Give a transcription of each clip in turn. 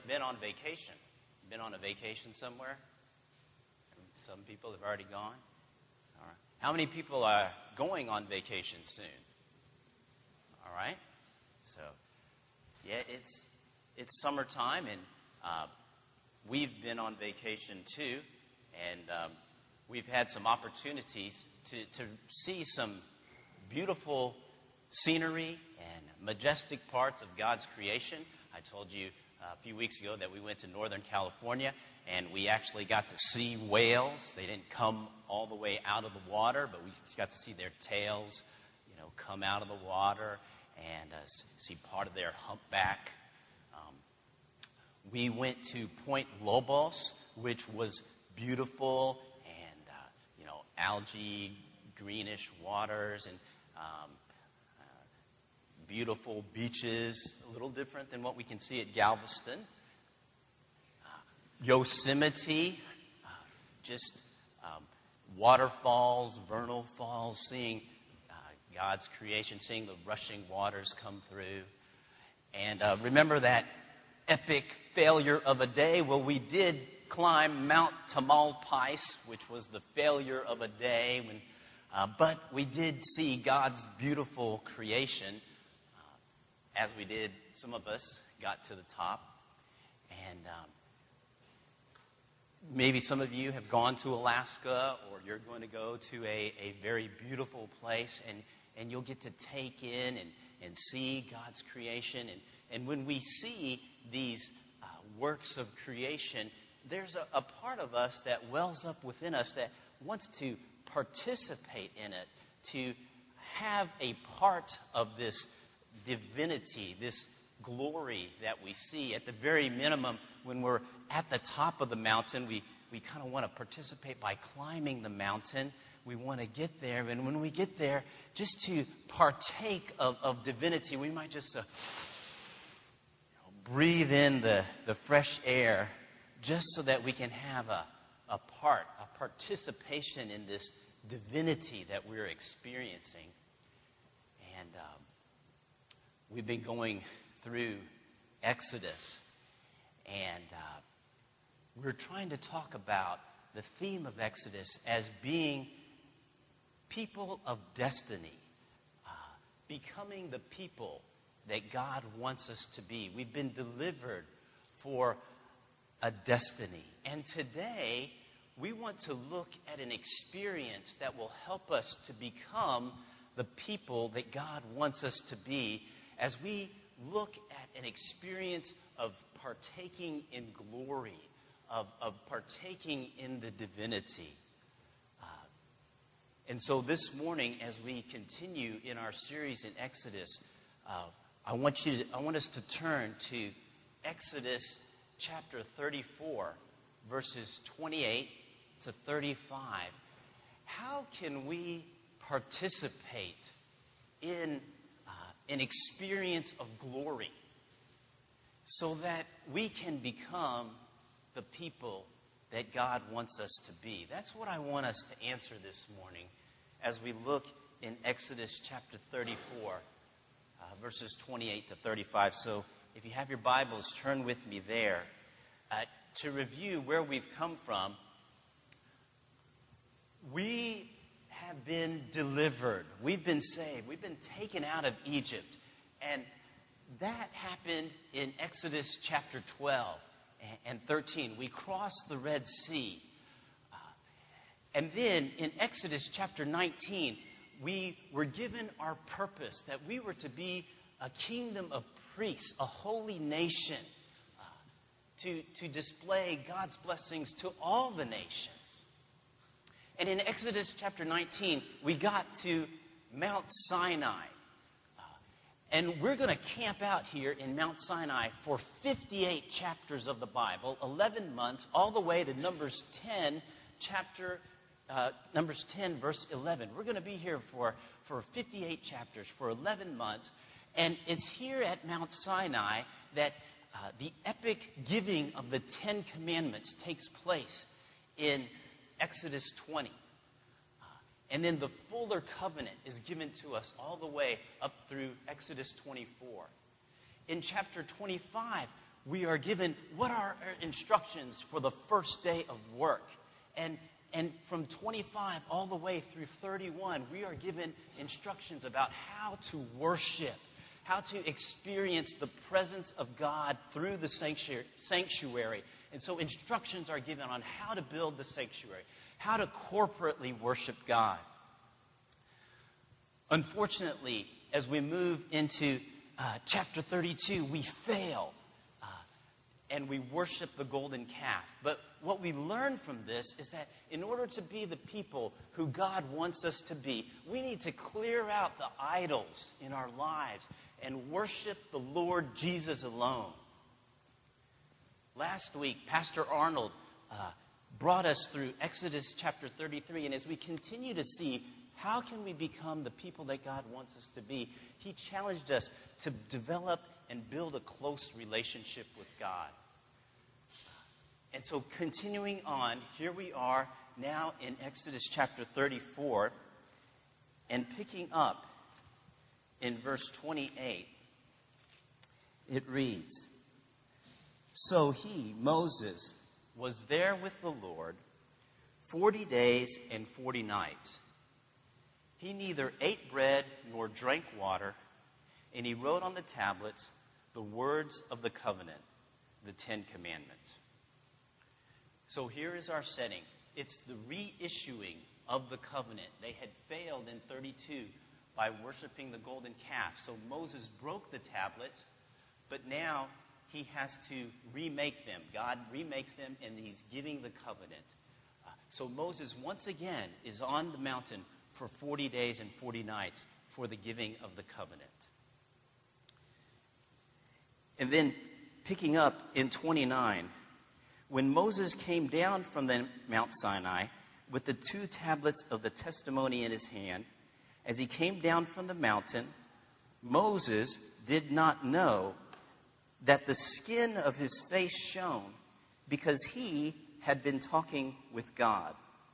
been on vacation? Been on a vacation somewhere? Some people have already gone. All right. How many people are going on vacation soon? All right. So, yeah, it's summertime, and we've been on vacation too, and we've had some opportunities to see some beautiful scenery and majestic parts of God's creation. I told you a few weeks ago that we went to Northern California, and we actually got to see whales. They didn't come all the way out of the water, but we got to see their tails, come out of the water and see part of their humpback. We went to Point Lobos, which was beautiful, and algae, greenish waters, and beautiful beaches, a little different than what we can see at Galveston. Yosemite, just waterfalls, vernal falls, seeing God's creation, seeing the rushing waters come through. And remember that epic failure of a day? Well, we did climb Mount Tamalpais, which was the failure of a day, but we did see God's beautiful creation. As we did, some of us got to the top. And maybe some of you have gone to Alaska, or you're going to go to a very beautiful place, and you'll get to take in and see God's creation. And when we see these works of creation, there's a part of us that wells up within us that wants to participate in it, to have a part of this divinity, this glory that we see. At the very minimum, when we're at the top of the mountain, we kind of want to participate by climbing the mountain. We want to get there, and when we get there, just to partake of divinity, we might just breathe in the fresh air, just so that we can have a participation in this divinity that we're experiencing. And we've been going through Exodus, and we're trying to talk about the theme of Exodus as being people of destiny, becoming the people that God wants us to be. We've been delivered for a destiny. And today, we want to look at an experience that will help us to become the people that God wants us to be, as we look at an experience of partaking in glory, of partaking in the divinity. And so this morning, as we continue in our series in Exodus, I want us to turn to Exodus chapter 34, verses 28 to 35. How can we participate in an experience of glory so that we can become the people that God wants us to be? That's what I want us to answer this morning as we look in Exodus chapter 34, verses 28 to 35. So if you have your Bibles, turn with me there. To review where we've come from, we have been delivered. We've been saved. We've been taken out of Egypt. And that happened in Exodus chapter 12 and 13. We crossed the Red Sea. And then in Exodus chapter 19, we were given our purpose, that we were to be a kingdom of priests, a holy nation, to display God's blessings to all the nations. And in Exodus chapter 19, we got to Mount Sinai. And we're going to camp out here in Mount Sinai for 58 chapters of the Bible, 11 months, all the way to Numbers 10, Numbers 10, verse 11. We're going to be here for 58 chapters, for 11 months. And it's here at Mount Sinai that the epic giving of the Ten Commandments takes place in Exodus 20. And then the fuller covenant is given to us all the way up through Exodus 24. In chapter 25, we are given what are our instructions for the first day of work. And from 25 all the way through 31, we are given instructions about how to worship, how to experience the presence of God through the sanctuary. And so instructions are given on how to build the sanctuary, how to corporately worship God. Unfortunately, as we move into chapter 32, we fail. And we worship the golden calf. But what we learn from this is that in order to be the people who God wants us to be, we need to clear out the idols in our lives and worship the Lord Jesus alone. Last week, Pastor Arnold brought us through Exodus chapter 33. And as we continue to see how can we become the people that God wants us to be, he challenged us to develop and build a close relationship with God. And so continuing on, here we are now in Exodus chapter 34, and picking up in verse 28, it reads, "So he, Moses, was there with the Lord 40 days and 40 nights. He neither ate bread nor drank water, and he wrote on the tablets the words of the covenant, the 10 Commandments." So here is our setting. It's the reissuing of the covenant. They had failed in 32 by worshiping the golden calf. So Moses broke the tablets, but now he has to remake them. God remakes them, and he's giving the covenant. So Moses once again is on the mountain for 40 days and 40 nights for the giving of the covenant. And then picking up in 29, when Moses came down from the Mount Sinai with the 2 tablets of the testimony in his hand, as he came down from the mountain, Moses did not know that the skin of his face shone, because he had been talking with God.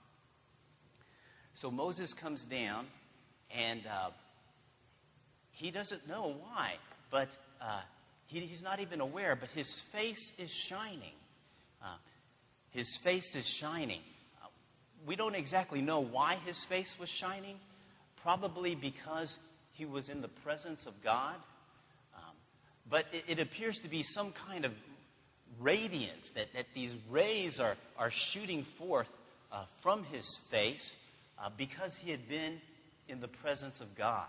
So Moses comes down, and he doesn't know why, but he's not even aware, but his face is shining. His face is shining. We don't exactly know why his face was shining. Probably because he was in the presence of God. But it appears to be some kind of radiance, that these rays are shooting forth from his face because he had been in the presence of God.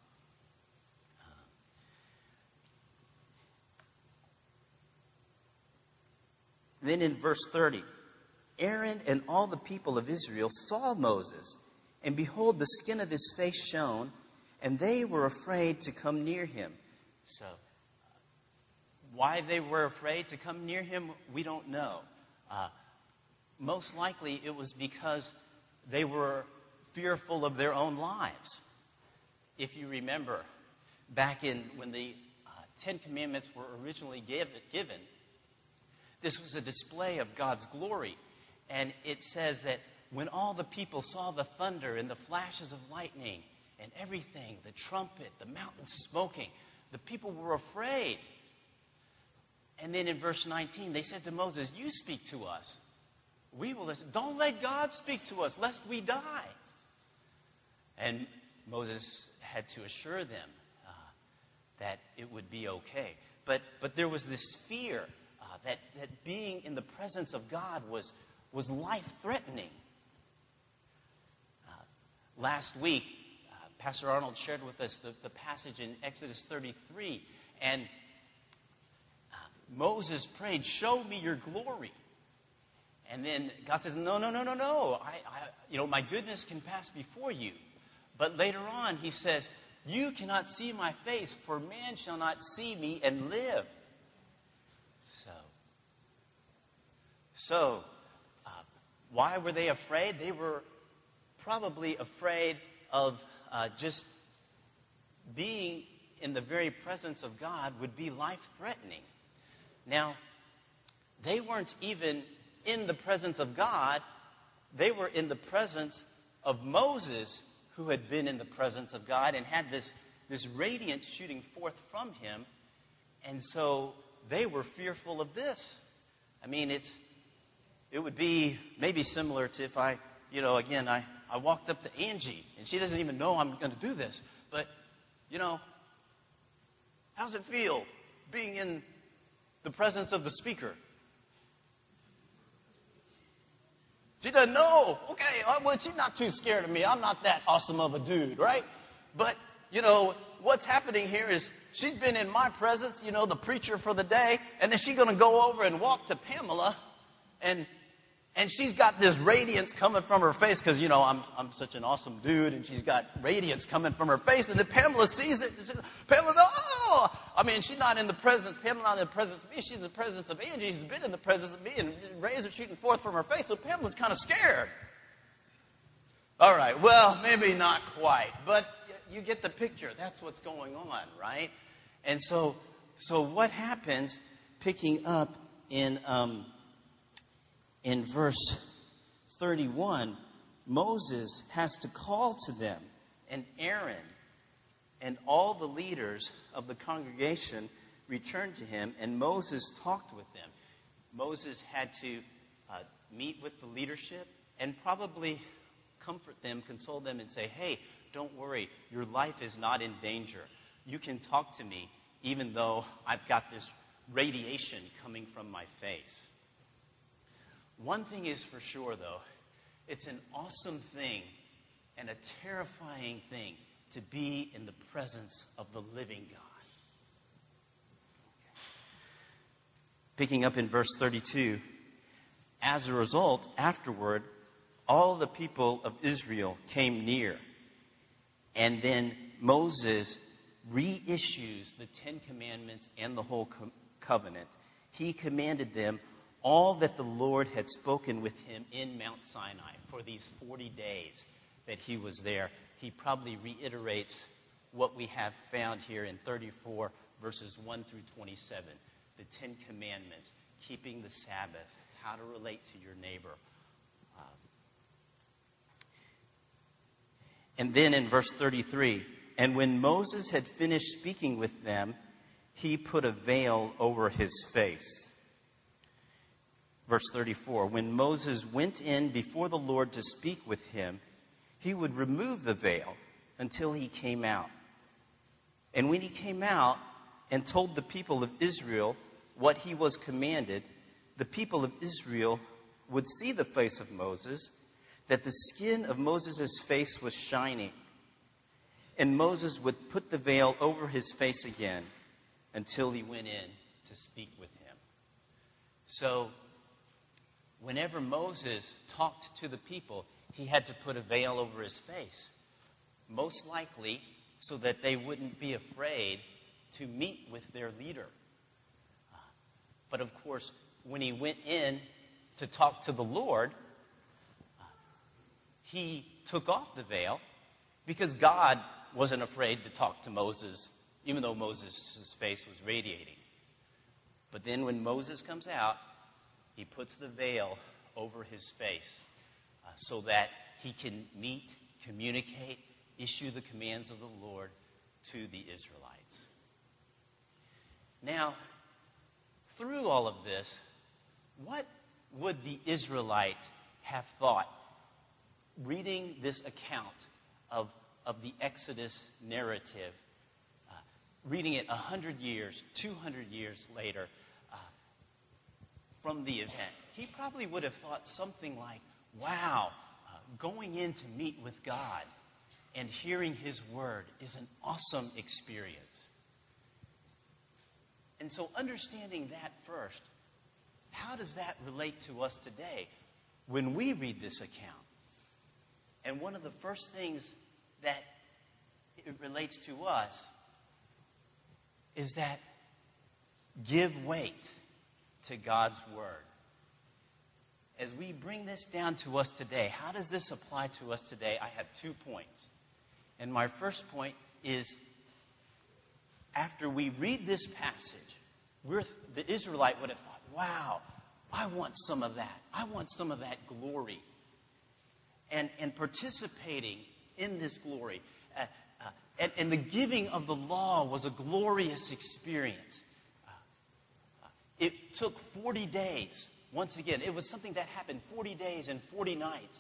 Then in verse 30, Aaron and all the people of Israel saw Moses, and behold, the skin of his face shone, and they were afraid to come near him. So, why they were afraid to come near him, we don't know. Most likely it was because they were fearful of their own lives. If you remember, back in when the 10 Commandments were originally given, this was a display of God's glory. And it says that when all the people saw the thunder and the flashes of lightning and everything, the trumpet, the mountains smoking, the people were afraid. And then in verse 19, they said to Moses, "You speak to us. We will listen. Don't let God speak to us, lest we die." And Moses had to assure them that it would be okay. But there was this fear that being in the presence of God was life-threatening. Last week, Pastor Arnold shared with us the passage in Exodus 33, and Moses prayed, "Show me your glory." And then God says, "No. My goodness can pass before you." But later on, he says, "You cannot see my face, for man shall not see me and live." So, why were they afraid? They were probably afraid of just being in the very presence of God would be life-threatening. Now, they weren't even in the presence of God. They were in the presence of Moses, who had been in the presence of God and had this radiance shooting forth from him. And so they were fearful of this. I mean, it would be maybe similar to if I walked up to Angie, and she doesn't even know I'm going to do this. But, how's it feel being in the presence of the speaker? She doesn't know. Okay, well, she's not too scared of me. I'm not that awesome of a dude, right? But, what's happening here is she's been in my presence, the preacher for the day, and then she's going to go over and walk to Pamela, and she's got this radiance coming from her face because, I'm such an awesome dude, and she's got radiance coming from her face. And then Pamela sees it. And Pamela goes, oh! I mean, she's not in the presence. Pamela's not in the presence of me. She's in the presence of Angie. She's been in the presence of me, and rays are shooting forth from her face. So Pamela's kind of scared. All right, well, maybe not quite, but you get the picture. That's what's going on, right? And so what happens, picking up in verse 31, Moses has to call to them, and Aaron and all the leaders of the congregation returned to him, and Moses talked with them. Moses had to meet with the leadership and probably comfort them, console them, and say, hey, don't worry, your life is not in danger. You can talk to me even though I've got this radiation coming from my face. One thing is for sure, though, it's an awesome thing and a terrifying thing to be in the presence of the living God. Picking up in verse 32, as a result, afterward, all the people of Israel came near. And then Moses reissues the Ten Commandments and the whole covenant. He commanded them all that the Lord had spoken with him in Mount Sinai for these 40 days that he was there. He probably reiterates what we have found here in 34 verses 1 through 27. The Ten Commandments, keeping the Sabbath, how to relate to your neighbor. And then in verse 33, and when Moses had finished speaking with them, he put a veil over his face. Verse 34, when Moses went in before the Lord to speak with him, he would remove the veil until he came out. And when he came out and told the people of Israel what he was commanded, the people of Israel would see the face of Moses, that the skin of Moses' face was shining. And Moses would put the veil over his face again until he went in to speak with him. So, whenever Moses talked to the people, he had to put a veil over his face. Most likely so that they wouldn't be afraid to meet with their leader. But of course, when he went in to talk to the Lord, he took off the veil because God wasn't afraid to talk to Moses, even though Moses' face was radiating. But then when Moses comes out, he puts the veil over his face so that he can meet, communicate, issue the commands of the Lord to the Israelites. Now, through all of this, what would the Israelite have thought reading this account of the Exodus narrative, reading it 100 years, 200 years later from the event? He probably would have thought something like, wow, going in to meet with God and hearing His Word is an awesome experience. And so understanding that first, how does that relate to us today when we read this account? And one of the first things that it relates to us is that give weight to God's Word. As we bring this down to us today, how does this apply to us today? I have 2 points. And my first point is, after we read this passage, the Israelite would have thought, wow, I want some of that. I want some of that glory. And participating in this glory. And the giving of the law was a glorious experience. it took 40 days. Once again, it was something that happened 40 days and 40 nights.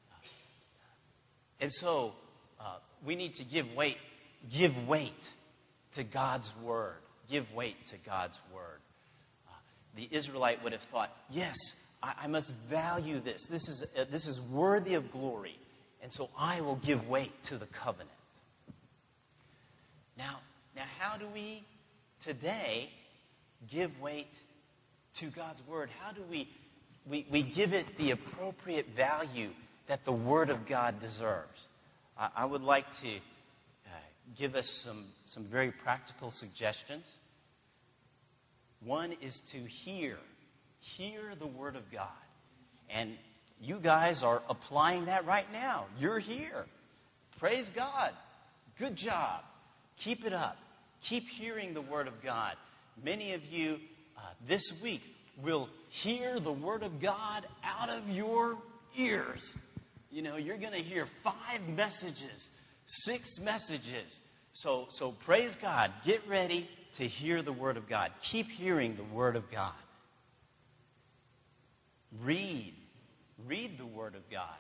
And so we need to give weight to God's Word. Give weight to God's Word. The Israelite would have thought, yes, I must value this. This is worthy of glory. And so I will give weight to the covenant. Now how do we today give weight to God's Word? How do we give it the appropriate value that the Word of God deserves? I would like to give us some very practical suggestions. One is to hear the Word of God. And you guys are applying that right now. You're here. Praise God. Good job. Keep it up. Keep hearing the Word of God. Many of you this week will hear the Word of God out of your ears. You know, you're going to hear 5 messages, 6 messages. So praise God. Get ready to hear the Word of God. Keep hearing the Word of God. Read the Word of God.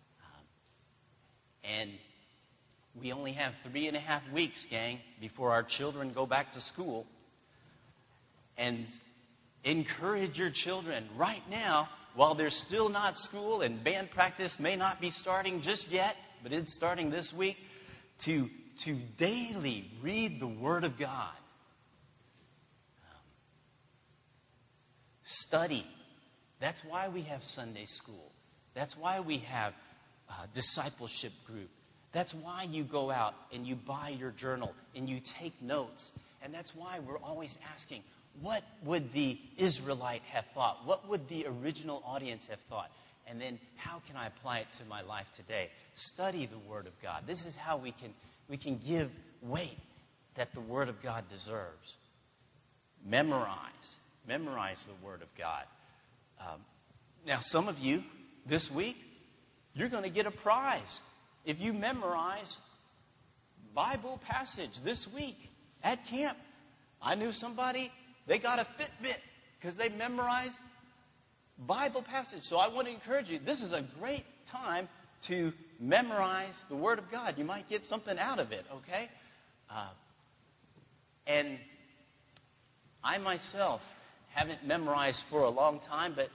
And we only have 3.5 weeks, gang, before our children go back to school. And encourage your children right now, while there's still not school and band practice may not be starting just yet, but it's starting this week, to daily read the Word of God. Study. That's why we have Sunday school. That's why we have discipleship group. That's why you go out and you buy your journal and you take notes. And that's why we're always asking, what would the Israelite have thought? What would the original audience have thought? And then how can I apply it to my life today? Study the Word of God. This is how we can give weight that the Word of God deserves. Memorize the Word of God. Now, some of you this week, you're going to get a prize if you memorize Bible passage this week at camp. I knew somebody, they got a Fitbit because they memorized Bible passage. So I want to encourage you, this is a great time to memorize the Word of God. You might get something out of it, okay? And I myself haven't memorized for a long time, but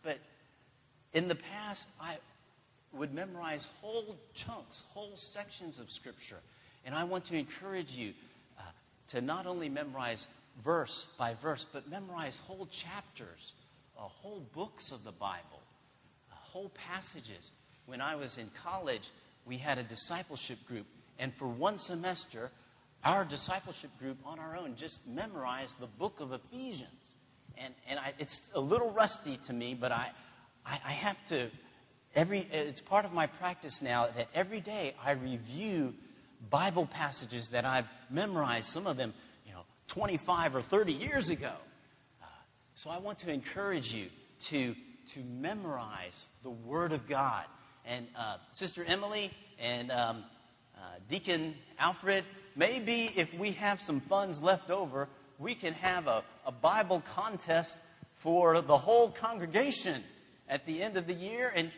in the past, I would memorize whole chunks, whole sections of Scripture. And I want to encourage you to not only memorize verse by verse, but memorize whole chapters, whole books of the Bible, whole passages. When I was in college, we had a discipleship group, and for one semester, our discipleship group on our own just memorized the book of Ephesians. And it's a little rusty to me, but I have to. It's part of my practice now that every day I review Bible passages that I've memorized. Some of them, 25 or 30 years ago. So I want to encourage you to memorize the Word of God. And Sister Emily and Deacon Alfred, maybe if we have some funds left over, we can have a Bible contest for the whole congregation at the end of the year. And,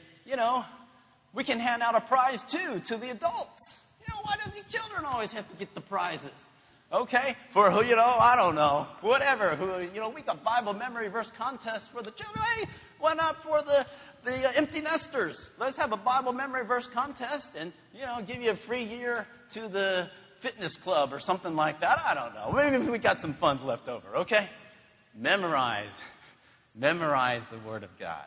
we can hand out a prize, too, to the adults. Why do the children always have to get the prizes? Okay? For, I don't know, whatever. We got Bible memory verse contest for the children. Hey, why not for the empty nesters? Let's have a Bible memory verse contest and, give you a free year to the fitness club or something like that. I don't know. Maybe we got some funds left over, okay? Memorize the Word of God.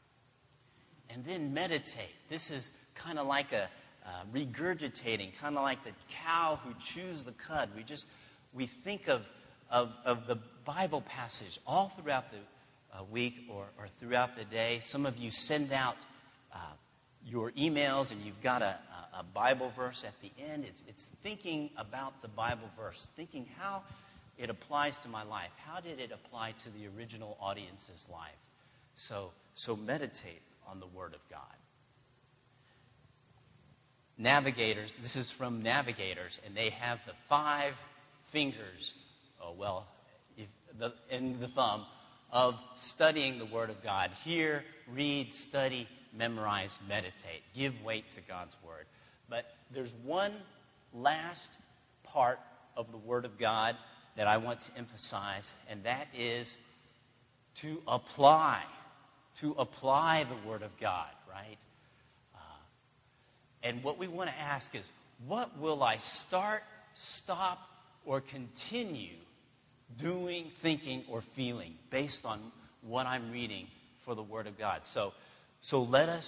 And then meditate. This is kind of like a regurgitating, kind of like the cow who chews the cud. We think of the Bible passage all throughout the week or throughout the day. Some of you send out your emails and you've got a Bible verse at the end. It's thinking about the Bible verse, thinking how it applies to my life. How did it apply to the original audience's life? So meditate on the Word of God. Navigators, this is from Navigators, and they have the 5 fingers, and the thumb of studying the Word of God. Hear, read, study, memorize, meditate. Give weight to God's Word. But there's one last part of the Word of God that I want to emphasize, and that is to apply the Word of God, right? And what we want to ask is, what will I start, stop, or continue doing, thinking, or feeling based on what I'm reading for the Word of God? So let us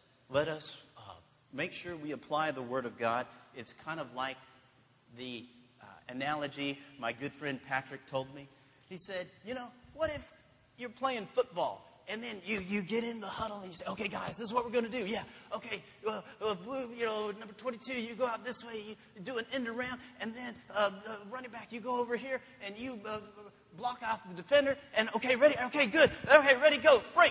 make sure we apply the Word of God. It's kind of like the analogy my good friend Patrick told me. He said, what if you're playing football and then you get in the huddle and you say, okay, guys, this is what we're going to do. Yeah, okay, blue, number 22, you go out this way, you do an end around, and then running back, you go over here and you block off the defender, and okay, ready, okay, good, okay, ready, go, break.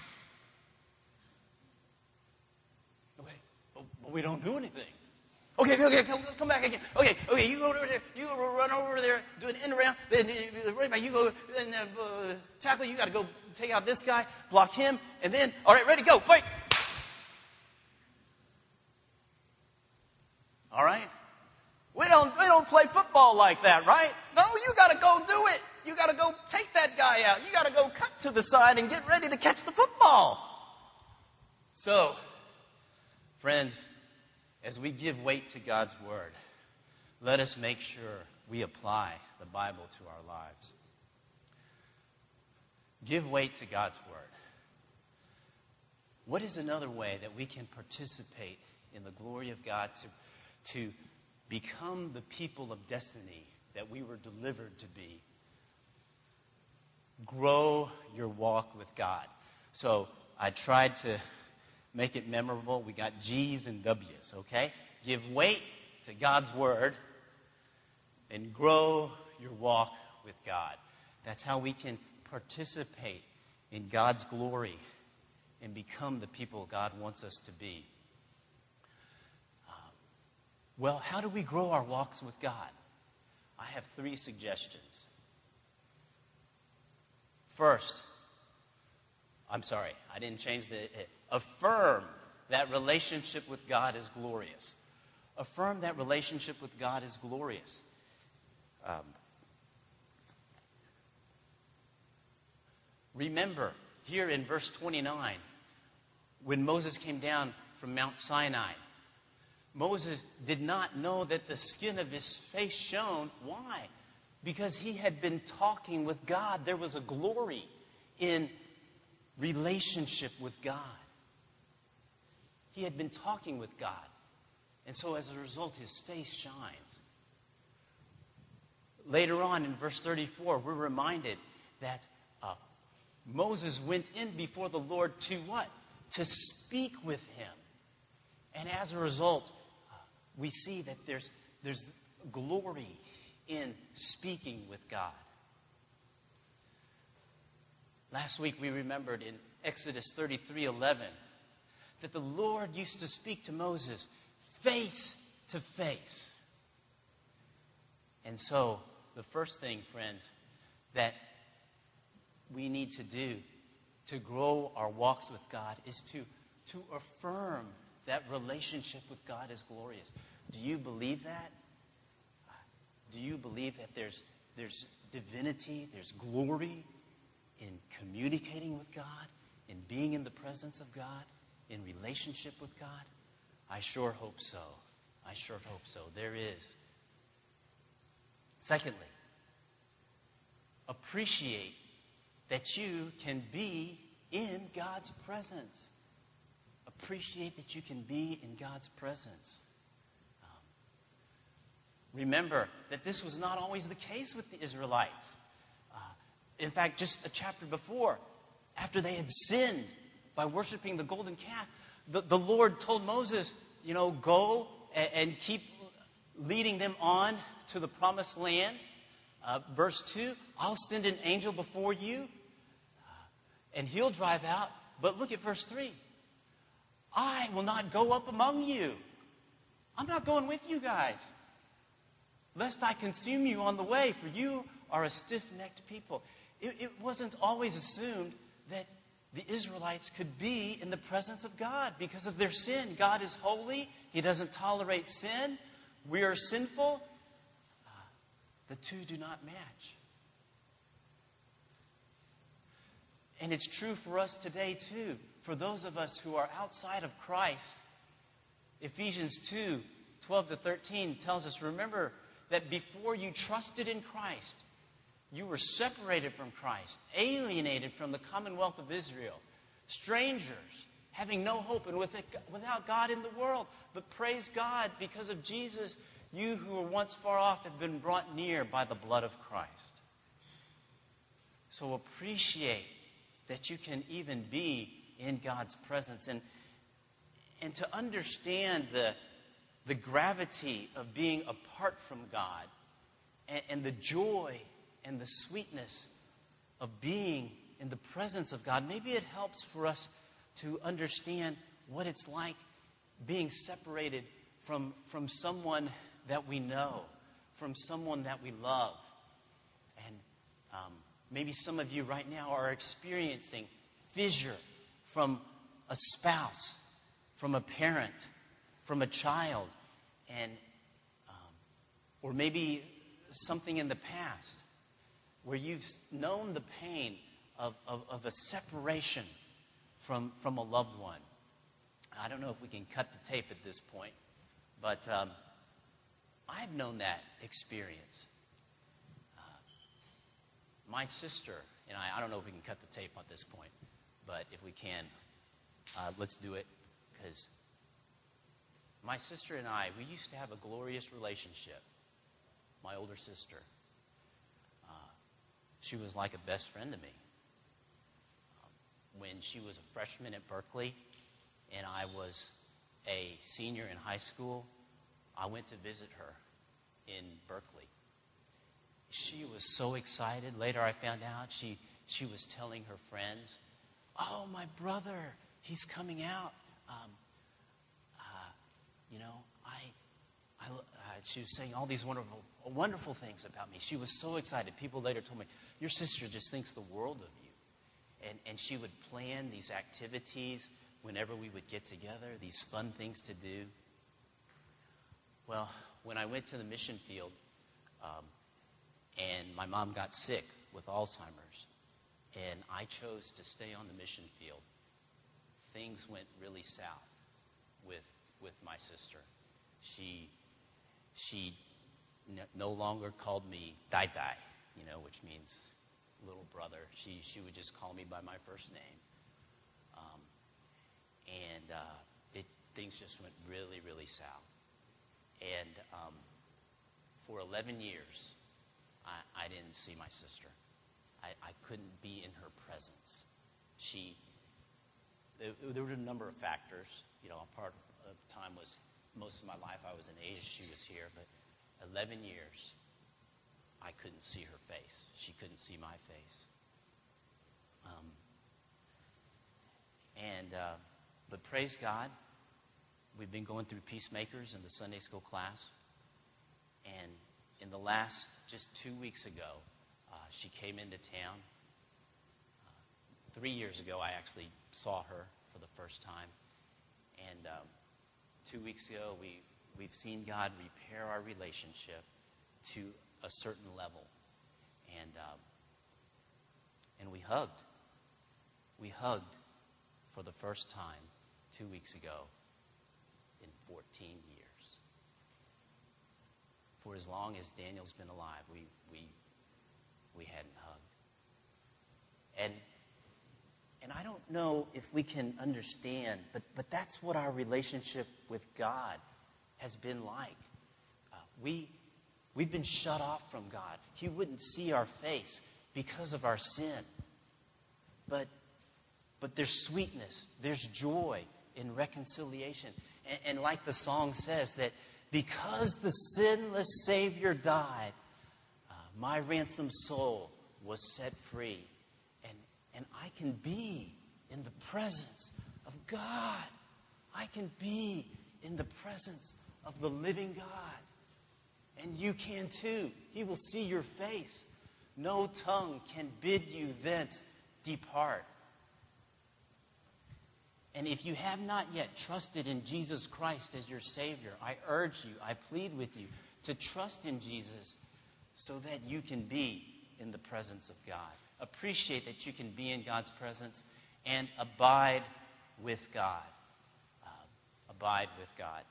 Okay, but we don't do anything. Okay, come back again. Okay, you go over there. You go run over there, do an end around. Then right back, you go and tackle. You got to go take out this guy, block him, and then all right, ready, go, fight. All right, we don't play football like that, right? No, you got to go do it. You got to go take that guy out. You got to go cut to the side and get ready to catch the football. So, friends, as we give weight to God's Word, let us make sure we apply the Bible to our lives. Give weight to God's Word. What is another way that we can participate in the glory of God to become the people of destiny that we were delivered to be? Grow your walk with God. So I tried to make it memorable. We got G's and W's, okay? Give weight to God's Word and grow your walk with God. That's how we can participate in God's glory and become the people God wants us to be. Well, how do we grow our walks with God? I have 3 suggestions. First, I didn't change affirm that relationship with God is glorious. Affirm that relationship with God is glorious. Remember, here in verse 29, when Moses came down from Mount Sinai, Moses did not know that the skin of his face shone. Why? Because he had been talking with God. There was a glory in relationship with God. He had been talking with God. And so as a result, his face shines. Later on in verse 34, we're reminded that Moses went in before the Lord to what? To speak with him. And as a result, we see that there's glory in speaking with God. Last week we remembered in Exodus 33:11 that the Lord used to speak to Moses face to face. And so the first thing, friends, that we need to do to grow our walks with God is to affirm that relationship with God is glorious. Do you believe that? Do you believe that there's divinity, there's glory in communicating with God, in being in the presence of God, in relationship with God? I sure hope so. I sure hope so. There is. Secondly, appreciate that you can be in God's presence. Appreciate that you can be in God's presence. Remember that this was not always the case with the Israelites. In fact, just a chapter before, after they had sinned by worshiping the golden calf, the Lord told Moses, go and keep leading them on to the promised land. Verse 2, I'll send an angel before you, and he'll drive out. But look at verse 3. I will not go up among you. I'm not going with you guys, lest I consume you on the way, for you are a stiff-necked people. it wasn't always assumed that the Israelites could be in the presence of God because of their sin. God is holy. He doesn't tolerate sin. We are sinful. The two do not match. And it's true for us today, too. For those of us who are outside of Christ, Ephesians 2:12-13 tells us, remember that before you trusted in Christ, you were separated from Christ, alienated from the commonwealth of Israel, strangers, having no hope and without God in the world. But praise God, because of Jesus, you who were once far off have been brought near by the blood of Christ. So appreciate that you can even be in God's presence. And to understand the gravity of being apart from God and the joy and the sweetness of being in the presence of God, maybe it helps for us to understand what it's like being separated from someone that we know, from someone that we love. And maybe some of you right now are experiencing fissure from a spouse, from a parent, from a child, and or maybe something in the past where you've known the pain of a separation from a loved one. I don't know if we can cut the tape at this point, but I've known that experience. My sister and I don't know if we can cut the tape at this point, but if we can, let's do it, because my sister and I, we used to have a glorious relationship. My older sister. She was like a best friend to me. When she was a freshman at Berkeley and I was a senior in high school, I went to visit her in Berkeley. She was so excited. Later I found out she was telling her friends, "Oh, my brother, he's coming out. She was saying all these wonderful things about me. She was so excited. People later told me, your sister just thinks the world of you. And she would plan these activities whenever we would get together, these fun things to do. Well, when I went to the mission field and my mom got sick with Alzheimer's and I chose to stay on the mission field, things went really south with my sister. She no longer called me Dai Dai, which means little brother. She would just call me by my first name. Things just went really, really south. And for 11 years, I didn't see my sister. I couldn't be in her presence. There were a number of factors. Part of the time was most of my life I was in Asia. She was here. But 11 years, I couldn't see her face. She couldn't see my face. But praise God, we've been going through Peacemakers in the Sunday school class. And in the last, just 2 weeks ago, she came into town. 3 years ago, I actually saw her for the first time. And 2 weeks ago, we've seen God repair our relationship to a certain level. And we hugged. We hugged for the first time 2 weeks ago in 14 years. For as long as Daniel's been alive, we hadn't hugged. And I don't know if we can understand, but that's what our relationship with God has been like. We've been shut off from God. He wouldn't see our face because of our sin. But there's sweetness, there's joy in reconciliation. And like the song says, that because the sinless Savior died, my ransomed soul was set free. And I can be in the presence of God. I can be in the presence of the living God. And you can too. He will see your face. No tongue can bid you thence depart. And if you have not yet trusted in Jesus Christ as your Savior, I urge you, I plead with you to trust in Jesus so that you can be in the presence of God. Appreciate that you can be in God's presence and abide with God. Abide with God.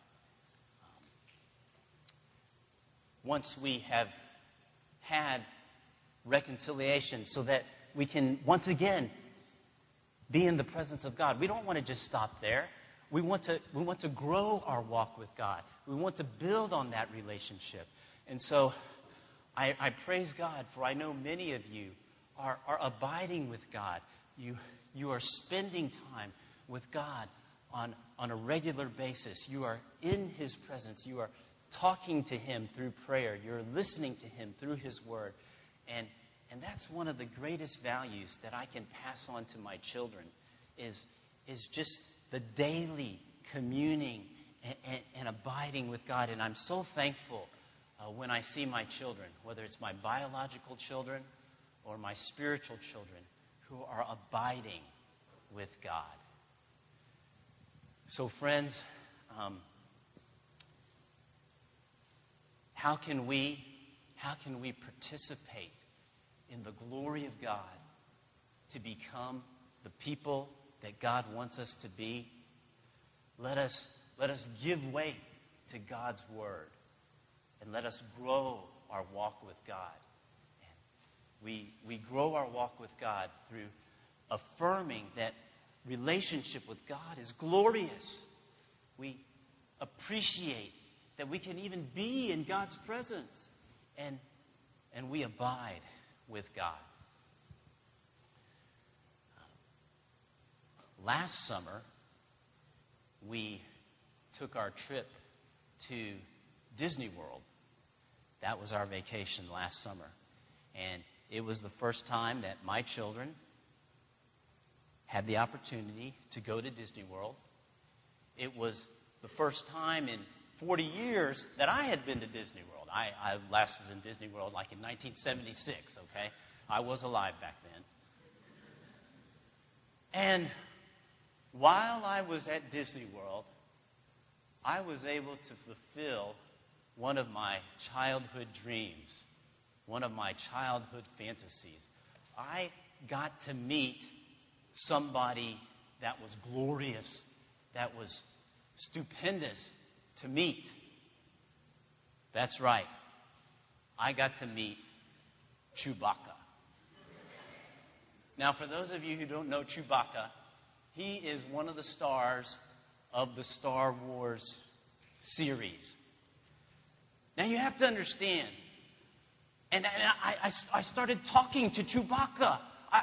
Once we have had reconciliation so that we can once again be in the presence of God. We don't want to just stop there. We want to grow our walk with God. We want to build on that relationship. And so I praise God, for I know many of you are abiding with God. You are spending time with God on a regular basis. You are in His presence. You are talking to Him through prayer. You're listening to Him through His Word. And that's one of the greatest values that I can pass on to my children is just the daily communing and abiding with God. And I'm so thankful when I see my children, whether it's my biological children or my spiritual children, who are abiding with God. So friends, how can we participate in the glory of God to become the people that God wants us to be? Let us give weight to God's Word, and let us grow our walk with God. And we grow our walk with God through affirming that relationship with God is glorious. We appreciate that we can even be in God's presence, and we abide with God. Last summer, we took our trip to Disney World. That was our vacation last summer. And it was the first time that my children had the opportunity to go to Disney World. It was the first time in 40 years that I had been to Disney World. I last was in Disney World like in 1976, okay? I was alive back then. And while I was at Disney World, I was able to fulfill one of my childhood dreams, one of my childhood fantasies. I got to meet somebody that was glorious, that was stupendous to meet. That's right. I got to meet Chewbacca. Now, for those of you who don't know Chewbacca, he is one of the stars of the Star Wars series. Now, you have to understand, and I started talking to Chewbacca.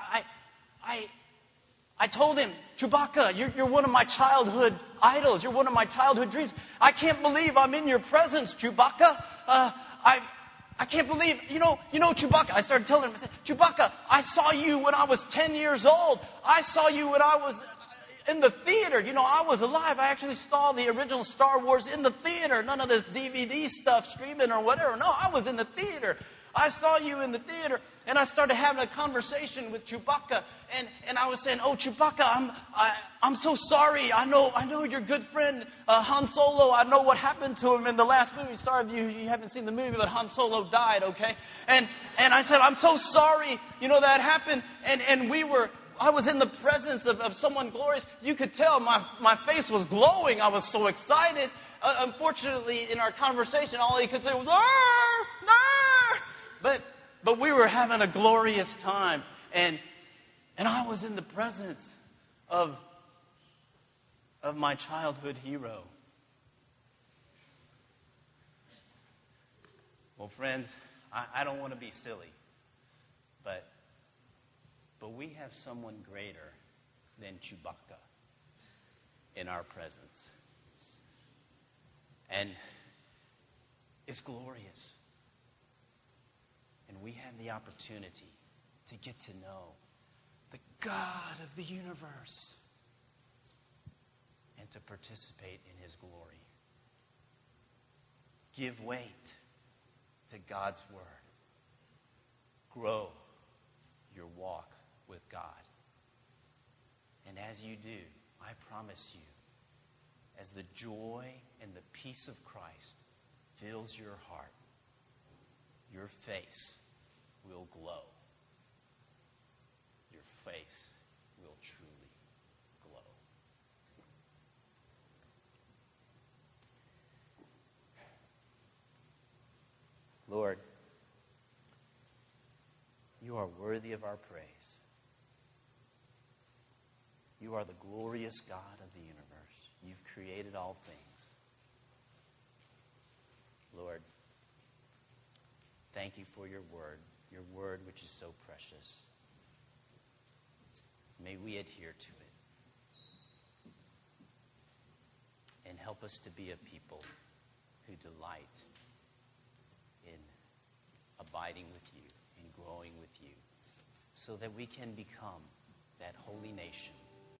I told him, Chewbacca, you're one of my childhood idols. You're one of my childhood dreams. I can't believe I'm in your presence, Chewbacca. I can't believe, you know, Chewbacca. I started telling him, Chewbacca, I saw you when I was 10 years old. I saw you when I was in the theater. You know, I was alive. I actually saw the original Star Wars in the theater. None of this DVD stuff, streaming or whatever. No, I was in the theater. I saw you in the theater, and I started having a conversation with Chewbacca, and I was saying, "Oh, Chewbacca, I'm so sorry. I know your good friend Han Solo. I know what happened to him in the last movie. Sorry if you haven't seen the movie, but Han Solo died. Okay?" And I said, "I'm so sorry. You know that happened." And I was in the presence of someone glorious. You could tell my face was glowing. I was so excited. Unfortunately, in our conversation, all he could say was, "Arr, arr." But we were having a glorious time, and I was in the presence of my childhood hero. Well, friends, I don't want to be silly, but we have someone greater than Chewbacca in our presence, and it's glorious. And we have the opportunity to get to know the God of the universe and to participate in His glory. Give weight to God's Word. grow your walk with God. And as you do, I promise you, as the joy and the peace of Christ fills your heart, your face will glow. Your face will truly glow. Lord, you are worthy of our praise. You are the glorious God of the universe. You've created all things. Lord, thank you for your word which is so precious. May we adhere to it. And help us to be a people who delight in abiding with you and growing with you so that we can become that holy nation